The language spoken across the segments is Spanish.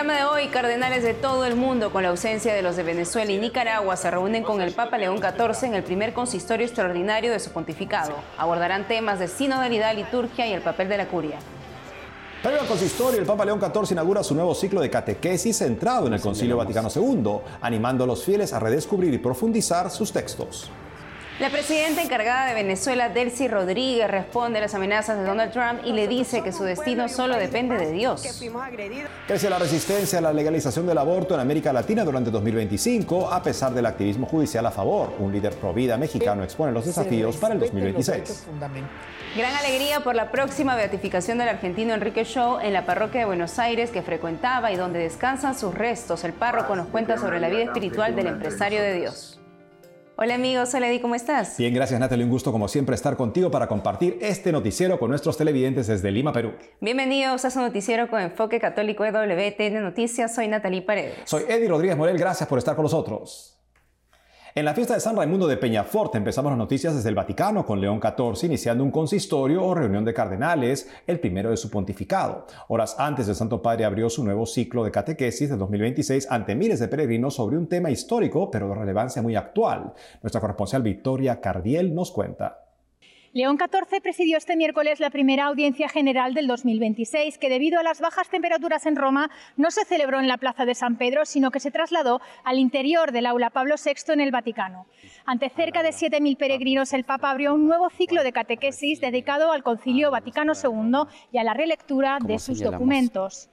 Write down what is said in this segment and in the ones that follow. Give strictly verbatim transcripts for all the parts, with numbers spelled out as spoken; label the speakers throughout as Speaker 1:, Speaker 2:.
Speaker 1: programa de hoy, cardenales de todo el mundo, con la ausencia de los de Venezuela y Nicaragua, se reúnen con el Papa León catorce en el primer consistorio extraordinario de su pontificado. Abordarán temas de sinodalidad, liturgia y el papel de la curia.
Speaker 2: Previo al consistorio, el Papa León catorce inaugura su nuevo ciclo de catequesis centrado en el Concilio Vaticano segundo, animando a los fieles a redescubrir y profundizar sus textos.
Speaker 1: La presidenta encargada de Venezuela, Delcy Rodríguez, responde a las amenazas de Donald Trump y le dice que su destino solo depende de Dios.
Speaker 2: Crece la resistencia a la legalización del aborto en América Latina durante dos mil veinticinco, a pesar del activismo judicial a favor. Un líder provida mexicano expone los desafíos para el dos mil veintiséis.
Speaker 1: Gran alegría por la próxima beatificación del argentino Enrique Shaw en la parroquia de Buenos Aires que frecuentaba y donde descansan sus restos. El párroco nos cuenta sobre la vida espiritual del empresario de Dios. Hola amigos, hola Eddie, ¿cómo estás?
Speaker 2: Bien, gracias Natalie, un gusto como siempre estar contigo para compartir este noticiero con nuestros televidentes desde Lima, Perú.
Speaker 1: Bienvenidos a su noticiero con enfoque católico de W T N Noticias, soy Natalie Paredes.
Speaker 2: Soy Eddie Rodríguez Morel, gracias por estar con nosotros. En la fiesta de San Raimundo de Peñafort empezamos las noticias desde el Vaticano con León catorce iniciando un consistorio o reunión de cardenales, el primero de su pontificado. Horas antes el Santo Padre abrió su nuevo ciclo de catequesis de dos mil veintiséis ante miles de peregrinos sobre un tema histórico pero de relevancia muy actual. Nuestra corresponsal Victoria Cardiel nos cuenta.
Speaker 3: León catorce presidió este miércoles la primera audiencia general del dos mil veintiséis, que debido a las bajas temperaturas en Roma no se celebró en la Plaza de San Pedro, sino que se trasladó al interior del Aula Pablo sexto en el Vaticano. Ante cerca de siete mil peregrinos, el Papa abrió un nuevo ciclo de catequesis dedicado al Concilio Vaticano segundo y a la relectura de sus documentos.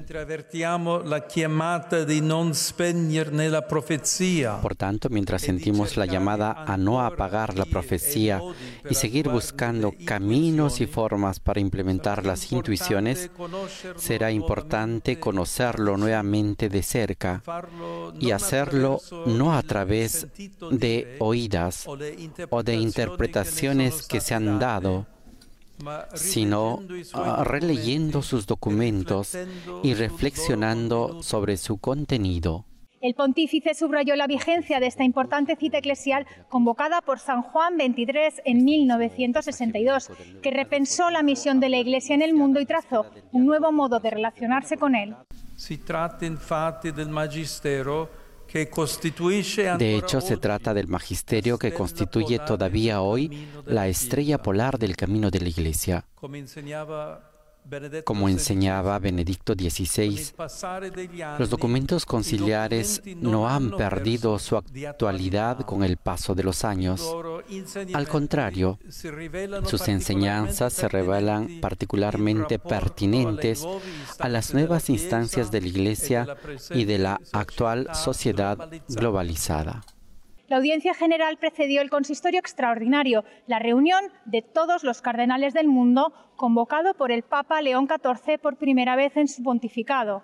Speaker 4: Por tanto, mientras sentimos la llamada a no apagar la profecía y seguir buscando caminos y formas para implementar las intuiciones, será importante conocerlo nuevamente de cerca y hacerlo no a través de oídas o de interpretaciones que se han dado, sino uh, releyendo sus documentos y reflexionando sobre su contenido.
Speaker 3: El pontífice subrayó la vigencia de esta importante cita eclesial convocada por San Juan veintitrés en mil novecientos sesenta y dos, que repensó la misión de la Iglesia en el mundo y trazó un nuevo modo de relacionarse con él.
Speaker 5: Si trata infatti del magistero.
Speaker 4: De hecho, se trata del magisterio que constituye todavía hoy la estrella polar del camino de la Iglesia. Como enseñaba Benedicto dieciséis, los documentos conciliares no han perdido su actualidad con el paso de los años. Al contrario, sus enseñanzas se revelan particularmente pertinentes a las nuevas instancias de la Iglesia y de la actual sociedad globalizada.
Speaker 3: La audiencia general precedió el consistorio extraordinario, la reunión de todos los cardenales del mundo, convocado por el Papa León catorce por primera vez en su pontificado.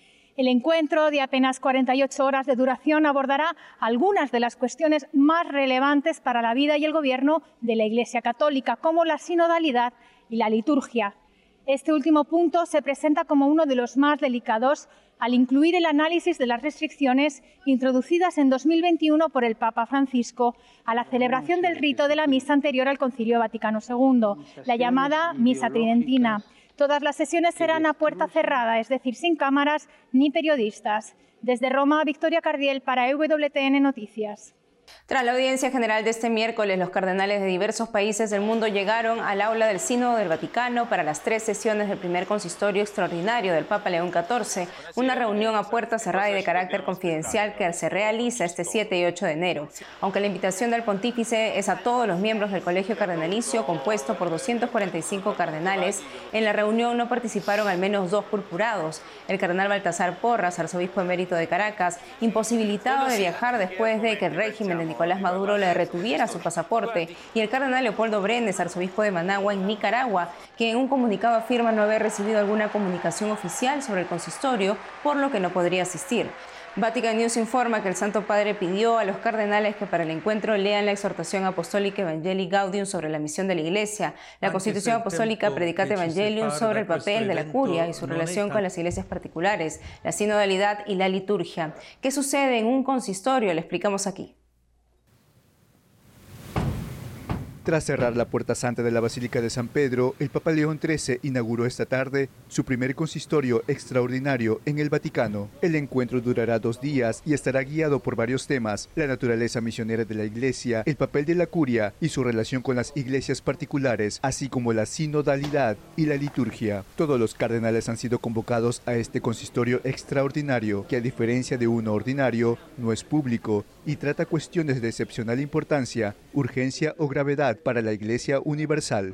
Speaker 3: El encuentro, de apenas cuarenta y ocho horas de duración, abordará algunas de las cuestiones más relevantes para la vida y el gobierno de la Iglesia Católica, como la sinodalidad y la liturgia. Este último punto se presenta como uno de los más delicados al incluir el análisis de las restricciones introducidas en dos mil veintiuno por el Papa Francisco a la celebración del rito de la misa anterior al Concilio Vaticano segundo, la llamada Misa Tridentina. Todas las sesiones serán a puerta cerrada, es decir, sin cámaras ni periodistas. Desde Roma, Victoria Cardiel para E W T N Noticias.
Speaker 1: Tras la audiencia general de este miércoles, los cardenales de diversos países del mundo llegaron al aula del Sínodo del Vaticano para las tres sesiones del primer consistorio extraordinario del Papa León catorce, una reunión a puerta cerrada y de carácter confidencial que se realiza este siete y ocho de enero. Aunque la invitación del pontífice es a todos los miembros del Colegio Cardenalicio, compuesto por doscientos cuarenta y cinco cardenales, en la reunión no participaron al menos dos purpurados. El cardenal Baltasar Porras, arzobispo emérito de Caracas, imposibilitado de viajar después de que el régimen de Nicolás Maduro le retuviera su pasaporte, y el cardenal Leopoldo Brenes, arzobispo de Managua en Nicaragua, que en un comunicado afirma no haber recibido alguna comunicación oficial sobre el consistorio, por lo que no podría asistir. Vatican News informa que el Santo Padre pidió a los cardenales que para el encuentro lean la exhortación apostólica Evangelii Gaudium sobre la misión de la Iglesia, la Constitución Apostólica Predicate Evangelium sobre el papel de la curia y su relación con las iglesias particulares, la sinodalidad y la liturgia. ¿Qué sucede en un consistorio? Le explicamos aquí.
Speaker 6: Tras cerrar la puerta santa de la Basílica de San Pedro, el Papa León trece inauguró esta tarde su primer consistorio extraordinario en el Vaticano. El encuentro durará dos días y estará guiado por varios temas: la naturaleza misionera de la Iglesia, el papel de la curia y su relación con las iglesias particulares, así como la sinodalidad y la liturgia. Todos los cardenales han sido convocados a este consistorio extraordinario, que a diferencia de uno ordinario, no es público y trata cuestiones de excepcional importancia, urgencia o gravedad para la Iglesia universal.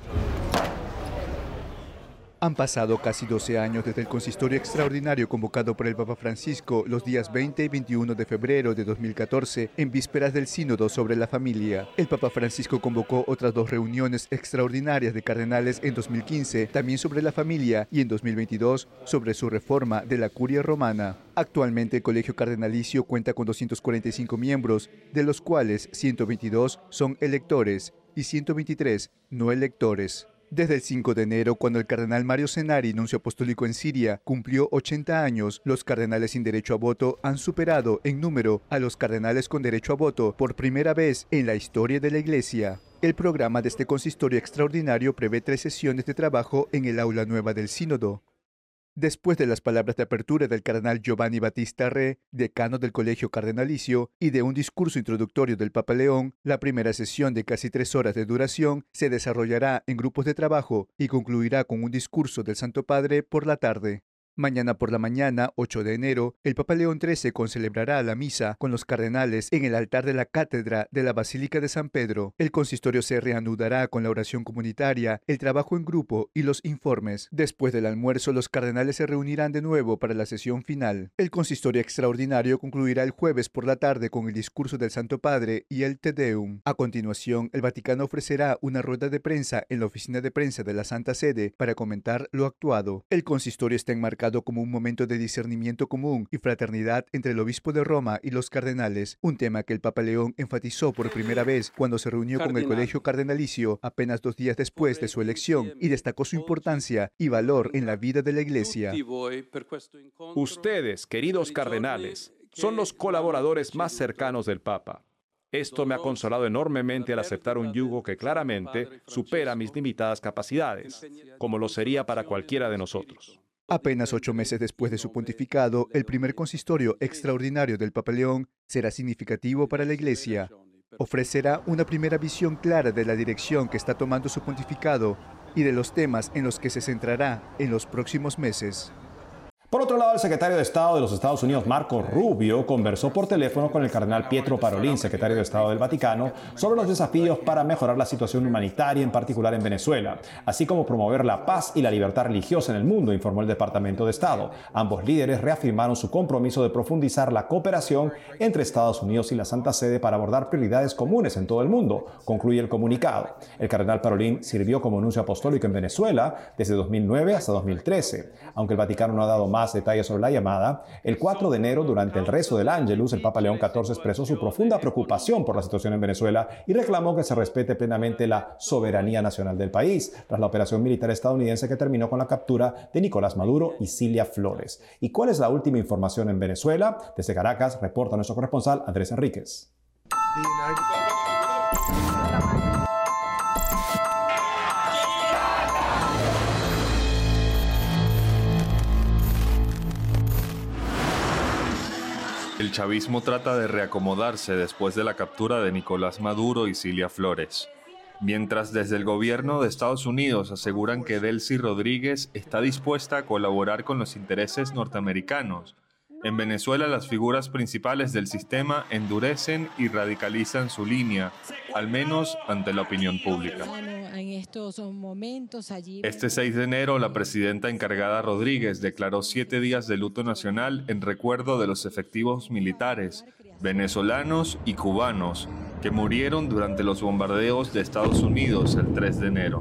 Speaker 6: Han pasado casi doce años desde el consistorio extraordinario convocado por el Papa Francisco los días veinte y veintiuno de febrero de dos mil catorce en vísperas del Sínodo sobre la familia. El Papa Francisco convocó otras dos reuniones extraordinarias de cardenales en dos mil quince, también sobre la familia, y en dos mil veintidós sobre su reforma de la curia romana. Actualmente el Colegio Cardenalicio cuenta con doscientos cuarenta y cinco miembros, de los cuales ciento veintidós son electores y ciento veintitrés no electores. Desde el cinco de enero, cuando el cardenal Mario Cenari, nuncio apostólico en Siria, cumplió ochenta años, los cardenales sin derecho a voto han superado en número a los cardenales con derecho a voto por primera vez en la historia de la Iglesia. El programa de este consistorio extraordinario prevé tres sesiones de trabajo en el aula nueva del Sínodo. Después de las palabras de apertura del cardenal Giovanni Battista Re, decano del Colegio Cardenalicio, y de un discurso introductorio del Papa León, la primera sesión de casi tres horas de duración se desarrollará en grupos de trabajo y concluirá con un discurso del Santo Padre por la tarde. Mañana por la mañana, ocho de enero, el Papa León trece concelebrará la misa con los cardenales en el altar de la cátedra de la Basílica de San Pedro. El consistorio se reanudará con la oración comunitaria, el trabajo en grupo y los informes. Después del almuerzo, los cardenales se reunirán de nuevo para la sesión final. El consistorio extraordinario concluirá el jueves por la tarde con el discurso del Santo Padre y el Te Deum. A continuación, el Vaticano ofrecerá una rueda de prensa en la oficina de prensa de la Santa Sede para comentar lo actuado. El consistorio está enmarcado como un momento de discernimiento común y fraternidad entre el obispo de Roma y los cardenales, un tema que el Papa León enfatizó por primera vez cuando se reunió con el Colegio Cardenalicio apenas dos días después de su elección, y destacó su importancia y valor en la vida de la Iglesia.
Speaker 7: Ustedes, queridos cardenales, son los colaboradores más cercanos del Papa. Esto me ha consolado enormemente al aceptar un yugo que claramente supera mis limitadas capacidades, como lo sería para cualquiera de nosotros.
Speaker 6: Apenas ocho meses después de su pontificado, el primer consistorio extraordinario del Papa León será significativo para la Iglesia. Ofrecerá una primera visión clara de la dirección que está tomando su pontificado y de los temas en los que se centrará en los próximos meses.
Speaker 2: Por otro lado, el secretario de Estado de los Estados Unidos, Marco Rubio, conversó por teléfono con el cardenal Pietro Parolin, secretario de Estado del Vaticano, sobre los desafíos para mejorar la situación humanitaria, en particular en Venezuela, así como promover la paz y la libertad religiosa en el mundo, informó el Departamento de Estado. Ambos líderes reafirmaron su compromiso de profundizar la cooperación entre Estados Unidos y la Santa Sede para abordar prioridades comunes en todo el mundo, concluye el comunicado. El cardenal Parolin sirvió como nuncio apostólico en Venezuela desde dos mil nueve hasta dos mil trece. Aunque el Vaticano no ha dado más detalles sobre la llamada, el cuatro de enero, durante el rezo del Ángelus, el Papa León catorce expresó su profunda preocupación por la situación en Venezuela y reclamó que se respete plenamente la soberanía nacional del país, tras la operación militar estadounidense que terminó con la captura de Nicolás Maduro y Cilia Flores. ¿Y cuál es la última información en Venezuela? Desde Caracas, reporta nuestro corresponsal Andrés Enríquez.
Speaker 8: El chavismo trata de reacomodarse después de la captura de Nicolás Maduro y Cilia Flores, mientras desde el gobierno de Estados Unidos aseguran que Delcy Rodríguez está dispuesta a colaborar con los intereses norteamericanos. En Venezuela, las figuras principales del sistema endurecen y radicalizan su línea, al menos ante la opinión pública. Este seis de enero, la presidenta encargada Rodríguez declaró siete días de luto nacional en recuerdo de los efectivos militares, venezolanos y cubanos, que murieron durante los bombardeos de Estados Unidos el tres de enero.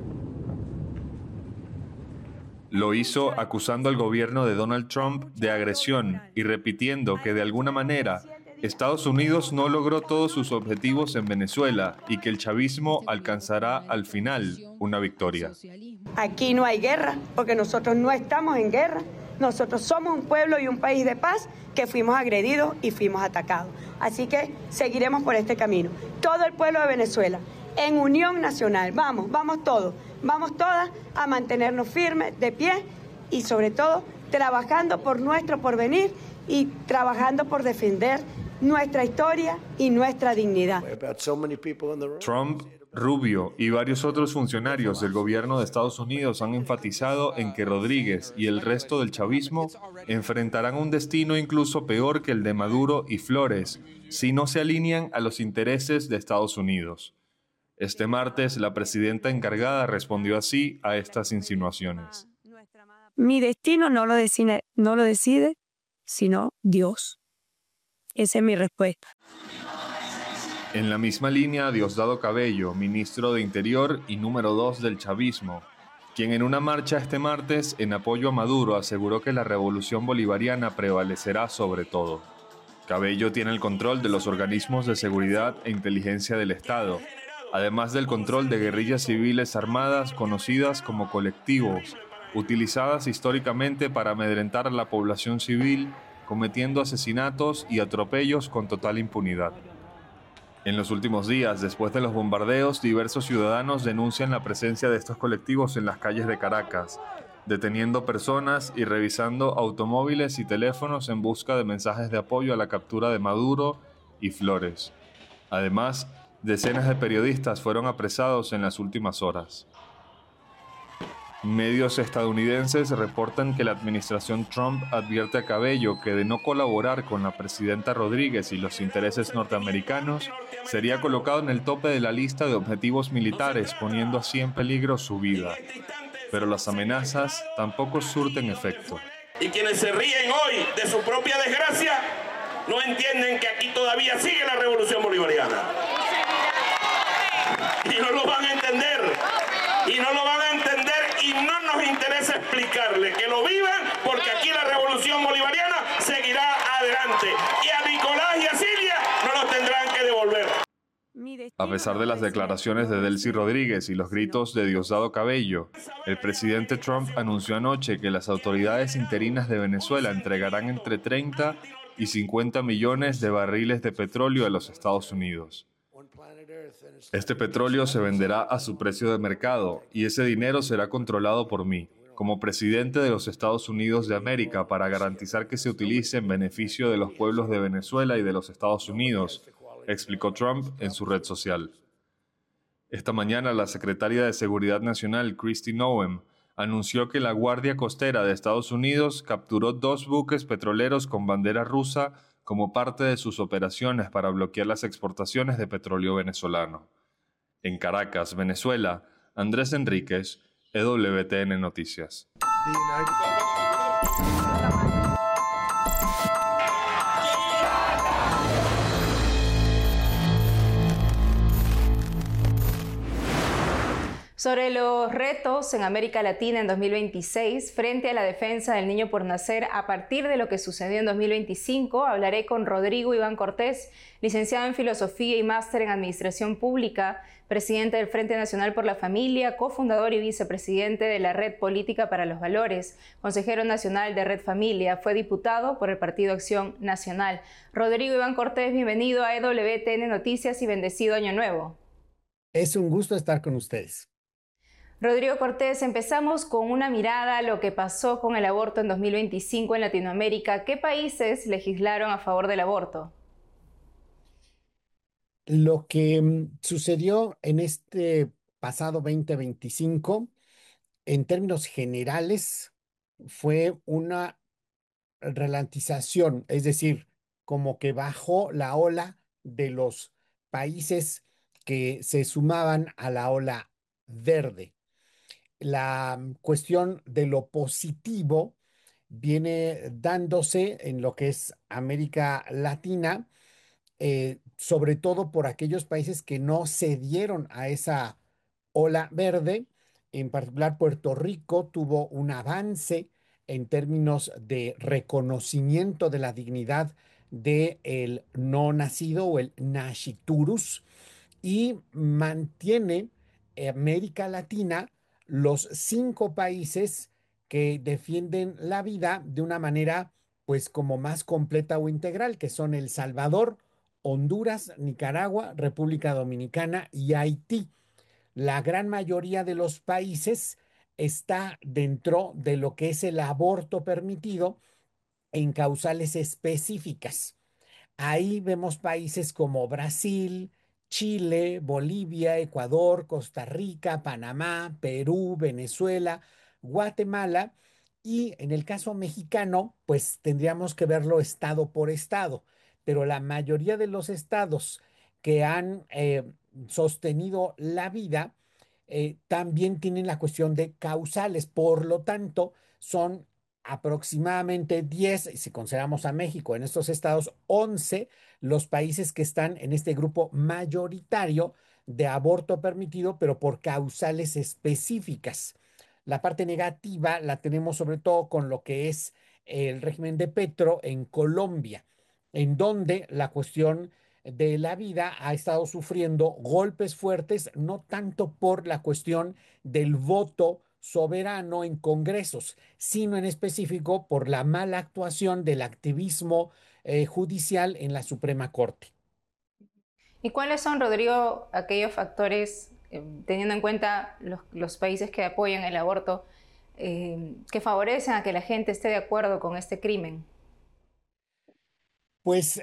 Speaker 8: Lo hizo acusando al gobierno de Donald Trump de agresión y repitiendo que de alguna manera Estados Unidos no logró todos sus objetivos en Venezuela y que el chavismo alcanzará al final una victoria.
Speaker 9: Aquí no hay guerra porque nosotros no estamos en guerra. Nosotros somos un pueblo y un país de paz que fuimos agredidos y fuimos atacados. Así que seguiremos por este camino. Todo el pueblo de Venezuela, en unión nacional. Vamos, vamos todos, vamos todas a mantenernos firmes, de pie y sobre todo trabajando por nuestro porvenir y trabajando por defender nuestra historia y nuestra dignidad.
Speaker 8: Trump, Rubio y varios otros funcionarios del gobierno de Estados Unidos han enfatizado en que Rodríguez y el resto del chavismo enfrentarán un destino incluso peor que el de Maduro y Flores si no se alinean a los intereses de Estados Unidos. Este martes, la presidenta encargada respondió así a estas insinuaciones.
Speaker 10: Mi destino no lo decide, no lo decide, sino Dios. Esa es mi respuesta.
Speaker 8: En la misma línea, Diosdado Cabello, ministro de Interior y número dos del chavismo, quien en una marcha este martes en apoyo a Maduro aseguró que la revolución bolivariana prevalecerá sobre todo. Cabello tiene el control de los organismos de seguridad e inteligencia del Estado, además del control de guerrillas civiles armadas conocidas como colectivos, utilizadas históricamente para amedrentar a la población civil, cometiendo asesinatos y atropellos con total impunidad. En los últimos días, después de los bombardeos, diversos ciudadanos denuncian la presencia de estos colectivos en las calles de Caracas, deteniendo personas y revisando automóviles y teléfonos en busca de mensajes de apoyo a la captura de Maduro y Flores. Además, decenas de periodistas fueron apresados en las últimas horas. Medios estadounidenses reportan que la administración Trump advierte a Cabello que de no colaborar con la presidenta Rodríguez y los intereses norteamericanos, sería colocado en el tope de la lista de objetivos militares, poniendo así en peligro su vida. Pero las amenazas tampoco surten efecto.
Speaker 11: Y quienes se ríen hoy de su propia desgracia, no entienden que aquí todavía sigue la revolución bolivariana. Y no lo van a entender. Y no lo van a entender y no nos interesa explicarle que lo vivan, porque aquí la revolución bolivariana seguirá adelante. Y a Nicolás y a Cilia no los tendrán que devolver.
Speaker 8: A pesar de las declaraciones de Delcy Rodríguez y los gritos de Diosdado Cabello, el presidente Trump anunció anoche que las autoridades interinas de Venezuela entregarán entre treinta y cincuenta millones de barriles de petróleo a los Estados Unidos. Este petróleo se venderá a su precio de mercado y ese dinero será controlado por mí, como presidente de los Estados Unidos de América, para garantizar que se utilice en beneficio de los pueblos de Venezuela y de los Estados Unidos, explicó Trump en su red social. Esta mañana, la secretaria de Seguridad Nacional, Kristi Noem, anunció que la Guardia Costera de Estados Unidos capturó dos buques petroleros con bandera rusa como parte de sus operaciones para bloquear las exportaciones de petróleo venezolano. En Caracas, Venezuela, Andrés Enríquez, E W T N Noticias.
Speaker 1: Sobre los retos en América Latina en dos mil veintiséis, frente a la defensa del niño por nacer a partir de lo que sucedió en dos mil veinticinco, hablaré con Rodrigo Iván Cortés, licenciado en Filosofía y máster en Administración Pública, presidente del Frente Nacional por la Familia, cofundador y vicepresidente de la Red Política para los Valores, consejero nacional de Red Familia, fue diputado por el Partido Acción Nacional. Rodrigo Iván Cortés, bienvenido a E W T N Noticias y bendecido Año Nuevo.
Speaker 12: Es un gusto estar con ustedes.
Speaker 1: Rodrigo Cortés, empezamos con una mirada a lo que pasó con el aborto en dos mil veinticinco en Latinoamérica. ¿Qué países legislaron a favor del aborto?
Speaker 12: Lo que sucedió en este pasado veinte veinticinco, en términos generales, fue una ralentización, es decir, como que bajó la ola de los países que se sumaban a la ola verde. La cuestión de lo positivo viene dándose en lo que es América Latina, eh, sobre todo por aquellos países que no cedieron a esa ola verde. En particular, Puerto Rico tuvo un avance en términos de reconocimiento de la dignidad del no nacido o el nasciturus, y mantiene América Latina los cinco países que defienden la vida de una manera pues como más completa o integral, que son El Salvador, Honduras, Nicaragua, República Dominicana y Haití. La gran mayoría de los países está dentro de lo que es el aborto permitido en causales específicas. Ahí vemos países como Brasil, Chile, Bolivia, Ecuador, Costa Rica, Panamá, Perú, Venezuela, Guatemala, y en el caso mexicano, pues tendríamos que verlo estado por estado, pero la mayoría de los estados que han eh, sostenido la vida eh, también tienen la cuestión de causales, por lo tanto, son aproximadamente diez, si consideramos a México en estos estados, once los países que están en este grupo mayoritario de aborto permitido, pero por causales específicas. La parte negativa la tenemos sobre todo con lo que es el régimen de Petro en Colombia, en donde la cuestión de la vida ha estado sufriendo golpes fuertes, no tanto por la cuestión del voto soberano en congresos, sino en específico por la mala actuación del activismo eh, judicial en la Suprema Corte.
Speaker 1: ¿Y cuáles son, Rodrigo, aquellos factores, eh, teniendo en cuenta los, los países que apoyan el aborto, eh, que favorecen a que la gente esté de acuerdo con este crimen?
Speaker 12: Pues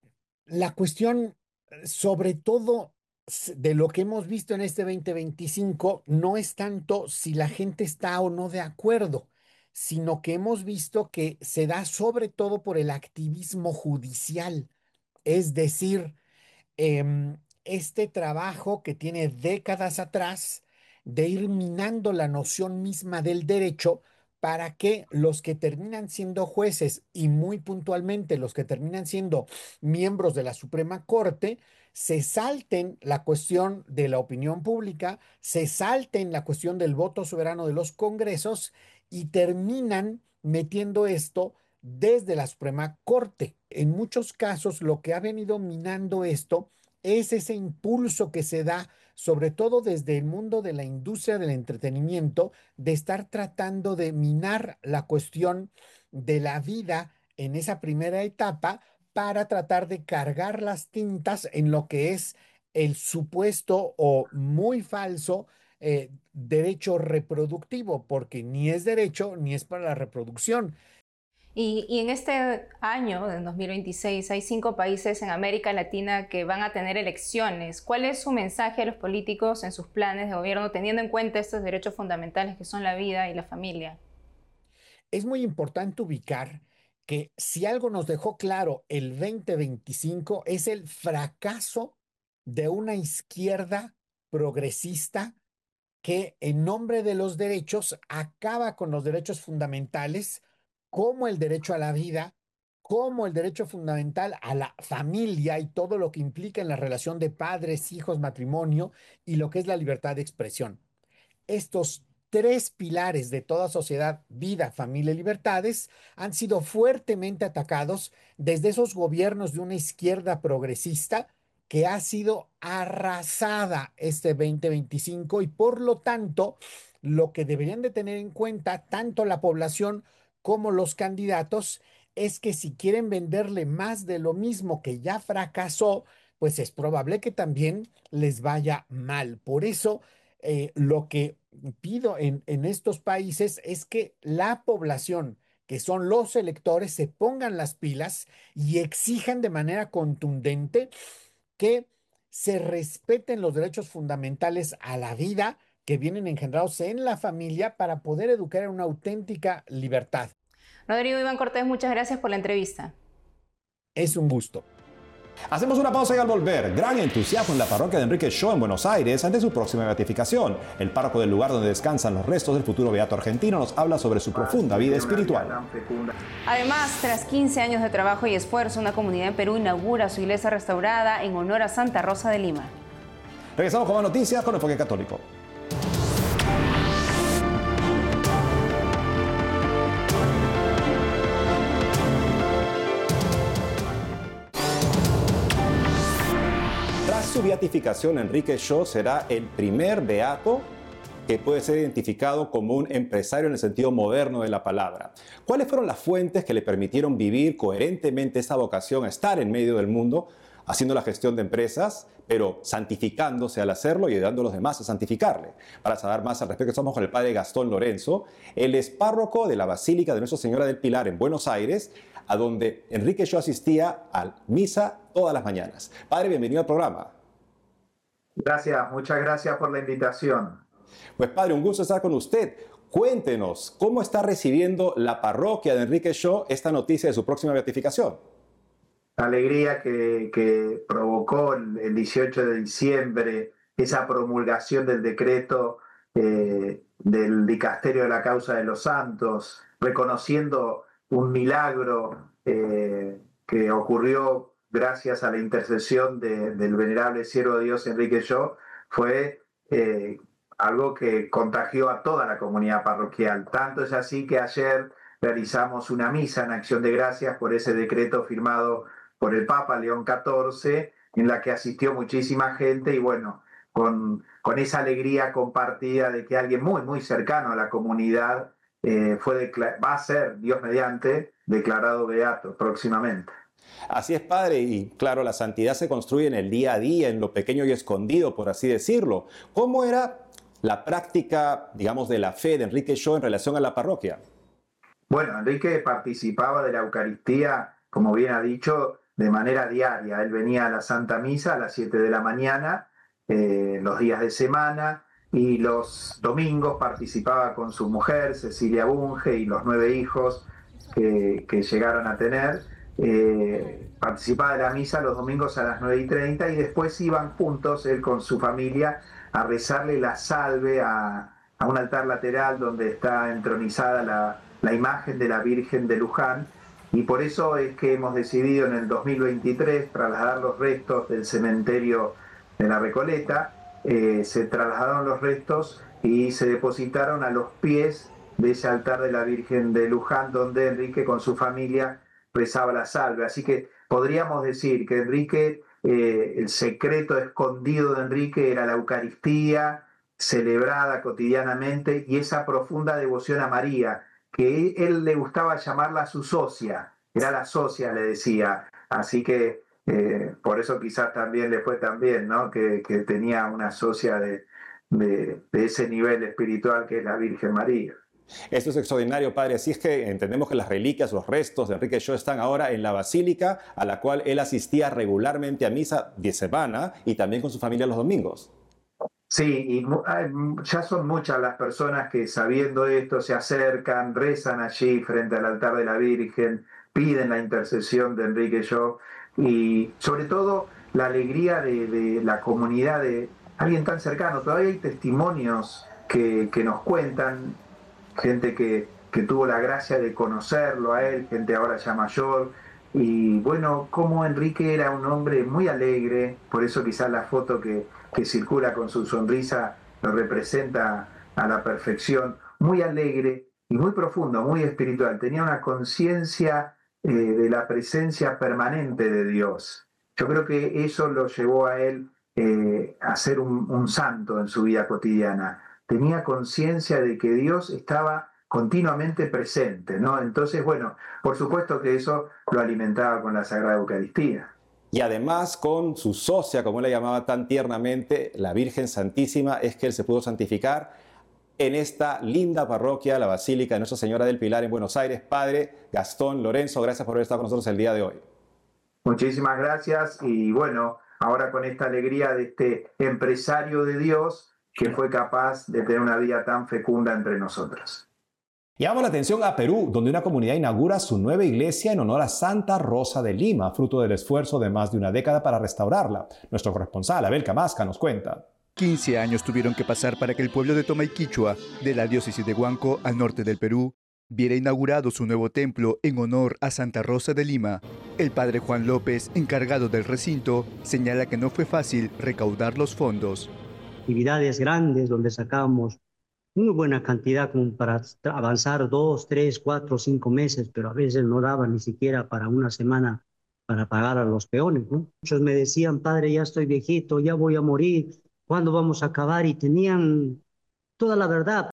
Speaker 12: la cuestión, sobre todo de lo que hemos visto en este veinte veinticinco, no es tanto si la gente está o no de acuerdo, sino que hemos visto que se da sobre todo por el activismo judicial. Es decir, eh, este trabajo que tiene décadas atrás de ir minando la noción misma del derecho para que los que terminan siendo jueces y muy puntualmente los que terminan siendo miembros de la Suprema Corte se salten la cuestión de la opinión pública, se salten la cuestión del voto soberano de los congresos y terminan metiendo esto desde la Suprema Corte. En muchos casos lo que ha venido minando esto es ese impulso que se da, sobre todo desde el mundo de la industria del entretenimiento, de estar tratando de minar la cuestión de la vida en esa primera etapa para tratar de cargar las tintas en lo que es el supuesto o muy falso eh, derecho reproductivo, porque ni es derecho ni es para la reproducción.
Speaker 1: Y, y en este año, en dos mil veintiséis, hay cinco países en América Latina que van a tener elecciones. ¿Cuál es su mensaje a los políticos en sus planes de gobierno, teniendo en cuenta estos derechos fundamentales que son la vida y la familia?
Speaker 12: Es muy importante ubicar que si algo nos dejó claro el veinte veinticinco es el fracaso de una izquierda progresista que en nombre de los derechos acaba con los derechos fundamentales, como el derecho a la vida, como el derecho fundamental a la familia y todo lo que implica en la relación de padres, hijos, matrimonio y lo que es la libertad de expresión. Estos tres pilares de toda sociedad, vida, familia y libertades, han sido fuertemente atacados desde esos gobiernos de una izquierda progresista que ha sido arrasada este veinte veinticinco y por lo tanto lo que deberían de tener en cuenta tanto la población como los candidatos es que si quieren venderle más de lo mismo que ya fracasó, pues es probable que también les vaya mal. Por eso eh, lo que pido en, en estos países es que la población, que son los electores, se pongan las pilas y exijan de manera contundente que se respeten los derechos fundamentales a la vida que vienen engendrados en la familia para poder educar en una auténtica libertad.
Speaker 1: Rodrigo Iván Cortés, muchas gracias por la entrevista.
Speaker 12: Es un gusto.
Speaker 2: Hacemos una pausa y al volver, gran entusiasmo en la parroquia de Enrique Shaw en Buenos Aires ante su próxima beatificación. El párroco del lugar donde descansan los restos del futuro beato argentino nos habla sobre su profunda vida espiritual.
Speaker 1: Además, tras quince años de trabajo y esfuerzo, una comunidad en Perú inaugura su iglesia restaurada en honor a Santa Rosa de Lima.
Speaker 2: Regresamos con más noticias con Enfoque Católico. Su beatificación, Enrique Shaw será el primer beato que puede ser identificado como un empresario en el sentido moderno de la palabra. ¿Cuáles fueron las fuentes que le permitieron vivir coherentemente esa vocación a estar en medio del mundo? haciendo la gestión de empresas, pero santificándose al hacerlo y ayudando a los demás a santificarle. Para saber más al respecto, estamos con el padre Gastón Lorenzo. Él es párroco de la Basílica de Nuestra Señora del Pilar en Buenos Aires, a donde Enrique Shaw asistía a misa todas las mañanas. Padre, bienvenido al programa.
Speaker 13: Gracias, muchas gracias por la invitación.
Speaker 2: Pues padre, un gusto estar con usted. Cuéntenos, ¿cómo está recibiendo la parroquia de Enrique Shaw esta noticia de su próxima beatificación?
Speaker 13: La alegría que, que provocó el dieciocho de diciembre esa promulgación del decreto eh, del Dicasterio de la Causa de los Santos, reconociendo un milagro eh, que ocurrió gracias a la intercesión de, del venerable siervo de Dios Enrique Shaw, fue eh, algo que contagió a toda la comunidad parroquial. Tanto es así que ayer realizamos una misa en acción de gracias por ese decreto firmado por el Papa León catorce, en la que asistió muchísima gente y bueno, con, con esa alegría compartida de que alguien muy, muy cercano a la comunidad eh, fue va a ser, Dios mediante, declarado beato próximamente.
Speaker 2: Así es, padre, y claro, la santidad se construye en el día a día, en lo pequeño y escondido, por así decirlo. ¿Cómo era la práctica, digamos, de la fe de Enrique Shaw en relación a la parroquia?
Speaker 13: Bueno, Enrique participaba de la Eucaristía, como bien ha dicho, de manera diaria. Él venía a la Santa Misa a las siete de la mañana, eh, los días de semana, y los domingos participaba con su mujer, Cecilia Bunge, y los nueve hijos que, que llegaron a tener. Eh, participaba de la misa los domingos a las nueve y treinta y después iban juntos, él con su familia, a rezarle la salve a, a un altar lateral donde está entronizada la, la imagen de la Virgen de Luján. Y por eso es que hemos decidido en el dos mil veintitrés trasladar los restos del cementerio de la Recoleta. Eh, se trasladaron los restos y se depositaron a los pies de ese altar de la Virgen de Luján, donde Enrique con su familia rezaba la salve. Así que podríamos decir que Enrique, eh, el secreto escondido de Enrique era la Eucaristía, celebrada cotidianamente, y esa profunda devoción a María, que él le gustaba llamarla su socia, era la socia, le decía. Así que eh, por eso quizás también le fue tan bien, ¿no? que, que tenía una socia de, de, de ese nivel espiritual que es la Virgen María.
Speaker 2: Esto es extraordinario, padre. Así es que entendemos que las reliquias, los restos de Enrique Shaw están ahora en la basílica a la cual él asistía regularmente a misa de semana y también con su familia los domingos.
Speaker 13: Sí, y ya son muchas las personas que sabiendo esto se acercan, rezan allí frente al altar de la Virgen, piden la intercesión de Enrique Shaw y sobre todo la alegría de, de la comunidad, de alguien tan cercano. Todavía hay testimonios que, que nos cuentan, gente que, que tuvo la gracia de conocerlo a él, gente ahora ya mayor. Y bueno, como Enrique era un hombre muy alegre, por eso quizás la foto que, que circula con su sonrisa lo representa a la perfección, muy alegre y muy profundo, muy espiritual. Tenía una conciencia eh, de la presencia permanente de Dios. Yo creo que eso lo llevó a él eh, a ser un, un santo en su vida cotidiana. Tenía conciencia de que Dios estaba continuamente presente, ¿no? Entonces, bueno, por supuesto que eso lo alimentaba con la Sagrada Eucaristía.
Speaker 2: Y además con su socia, como él la llamaba tan tiernamente, la Virgen Santísima, es que él se pudo santificar en esta linda parroquia, la Basílica de Nuestra Señora del Pilar en Buenos Aires. Padre Gastón Lorenzo, gracias por haber estado con nosotros el día de hoy.
Speaker 13: Muchísimas gracias y bueno, ahora con esta alegría de este empresario de Dios que fue capaz de tener una vida tan fecunda entre nosotros.
Speaker 2: Llamamos la atención a Perú, donde una comunidad inaugura su nueva iglesia en honor a Santa Rosa de Lima, fruto del esfuerzo de más de una década para restaurarla. Nuestro corresponsal, Abel Camasca, nos cuenta.
Speaker 6: quince años tuvieron que pasar para que el pueblo de Tomayquichua, de la diócesis de Huanco, al norte del Perú, viera inaugurado su nuevo templo en honor a Santa Rosa de Lima. El padre Juan López, encargado del recinto, señala que no fue fácil recaudar los fondos.
Speaker 14: Actividades grandes donde sacábamos muy buena cantidad como para avanzar dos, tres, cuatro, cinco meses, pero a veces no daba ni siquiera para una semana para pagar a los peones, ¿no? Muchos me decían, padre, ya estoy viejito, ya voy a morir, ¿cuándo vamos a acabar? Y tenían toda la verdad.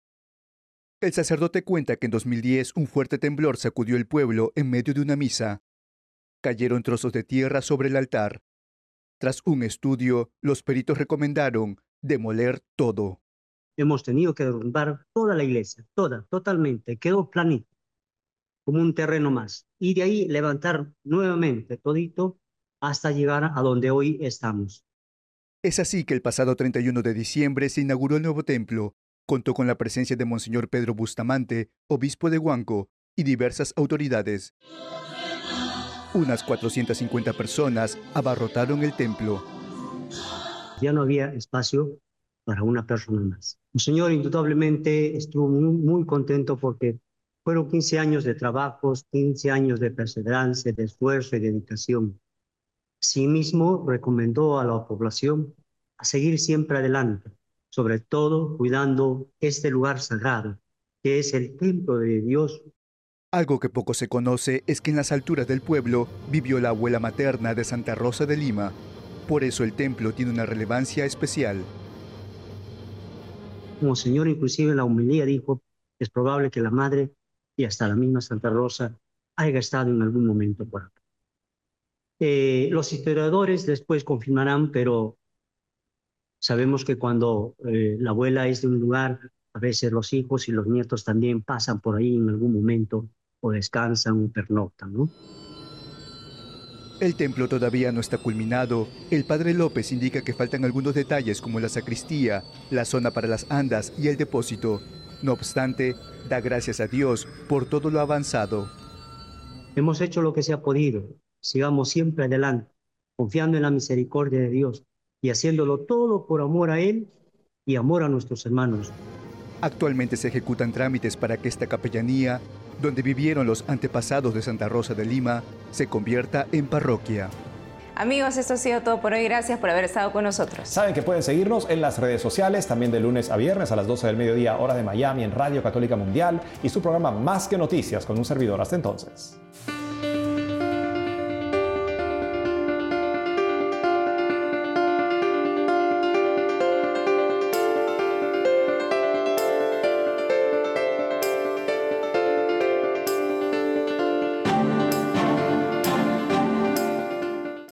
Speaker 6: El sacerdote cuenta que en dos mil diez un fuerte temblor sacudió el pueblo en medio de una misa. Cayeron trozos de tierra sobre el altar. Tras un estudio, los peritos recomendaron demoler todo.
Speaker 14: Hemos tenido que derrumbar toda la iglesia, toda, totalmente. Quedó planito, como un terreno más. Y de ahí levantar nuevamente todito hasta llegar a donde hoy estamos.
Speaker 6: Es así que el pasado treinta y uno de diciembre se inauguró el nuevo templo. Contó con la presencia de Monseñor Pedro Bustamante, obispo de Huánuco, y diversas autoridades. Unas cuatrocientas cincuenta personas abarrotaron el templo.
Speaker 14: Ya no había espacio para una persona más. El Señor indudablemente estuvo muy, muy contento porque fueron quince años de trabajos, quince años de perseverancia, de esfuerzo y dedicación. Sí mismo recomendó a la población a seguir siempre adelante, sobre todo cuidando este lugar sagrado, que es el templo de Dios.
Speaker 6: Algo que poco se conoce es que en las alturas del pueblo vivió la abuela materna de Santa Rosa de Lima. Por eso el templo tiene una relevancia especial.
Speaker 14: Como Señor inclusive en la homilía dijo, es probable que la madre y hasta la misma Santa Rosa haya estado en algún momento por acá. Eh, los historiadores después confirmarán, pero sabemos que cuando eh, la abuela es de un lugar, a veces los hijos y los nietos también pasan por ahí en algún momento o descansan o pernoctan, ¿no?
Speaker 6: El templo todavía no está culminado. El padre López indica que faltan algunos detalles como la sacristía, la zona para las andas y el depósito. No obstante, da gracias a Dios por todo lo avanzado.
Speaker 14: Hemos hecho lo que se ha podido. Sigamos siempre adelante, confiando en la misericordia de Dios y haciéndolo todo por amor a Él y amor a nuestros hermanos.
Speaker 6: Actualmente se ejecutan trámites para que esta capellanía, donde vivieron los antepasados de Santa Rosa de Lima, se convierta en parroquia.
Speaker 1: Amigos, esto ha sido todo por hoy. Gracias por haber estado con nosotros.
Speaker 2: Saben que pueden seguirnos en las redes sociales, también de lunes a viernes a las doce del mediodía, hora de Miami, en Radio Católica Mundial, y su programa Más que Noticias con un servidor. Hasta entonces.